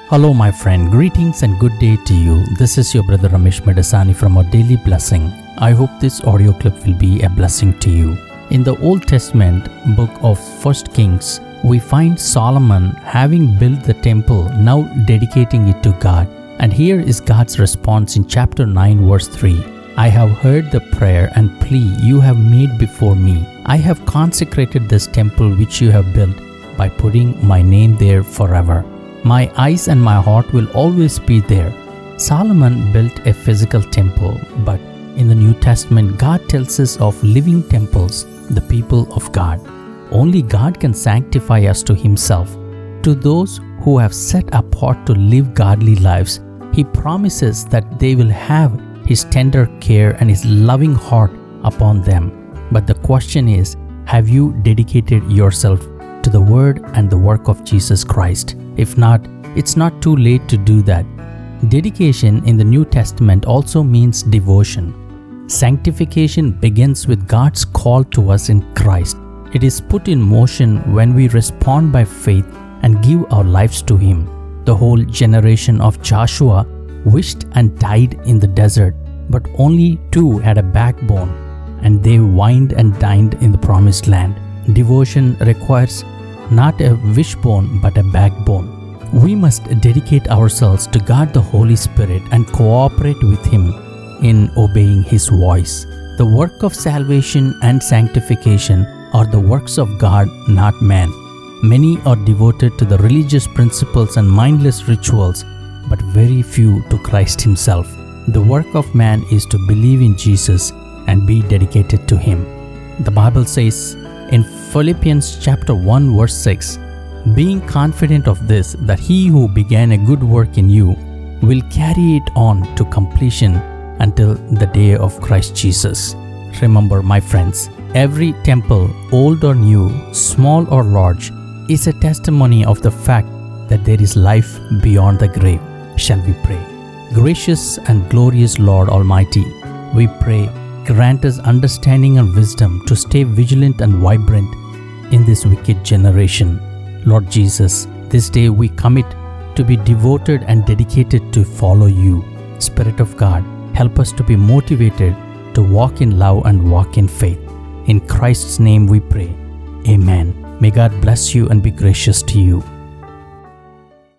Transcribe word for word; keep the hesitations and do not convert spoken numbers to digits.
Hello, my friend. Greetings and good day to you. This is your brother Ramesh Medasani from Our Daily Blessing. I hope this audio clip will be a blessing to you. In the Old Testament book of First Kings, we find Solomon having built the temple, now dedicating it to God. And here is God's response in chapter nine, verse three. I have heard the prayer and plea you have made before me. I have consecrated this temple which you have built by putting my name there forever. My eyes and my heart will always be there. Solomon built a physical temple, but in the New Testament, God tells us of living temples, the people of God. Only God can sanctify us to Himself. To those who have set apart to live godly lives, He promises that they will have His tender care and His loving heart upon them. But the question is, have you dedicated yourself to the Word and the work of Jesus Christ? If not, it's not too late to do that. Dedication in the New Testament also means devotion. Sanctification begins with God's call to us in Christ. It is put in motion when we respond by faith and give our lives to Him. The whole generation of Joshua wished and died in the desert, but only two had a backbone, and they wined and dined in the promised land. Devotion requires not a wishbone but a backbone. We must dedicate ourselves to God the Holy Spirit and cooperate with Him in obeying His voice. The work of salvation and sanctification are the works of God, not man. Many are devoted to the religious principles and mindless rituals, but very few to Christ Himself. The work of man is to believe in Jesus and be dedicated to Him. The Bible says in Philippians chapter one verse six, being confident of this, that He who began a good work in you will carry it on to completion until the day of Christ Jesus. Remember, my friends, every temple, old or new, small or large, is a testimony of the fact that there is life beyond the grave. Shall we pray? Gracious and glorious Lord Almighty, we pray, grant us understanding and wisdom to stay vigilant and vibrant in this wicked generation. Lord Jesus, this day we commit to be devoted and dedicated to follow You. Spirit of God, help us to be motivated to walk in love and walk in faith. In Christ's name we pray. Amen. May God bless you and be gracious to you.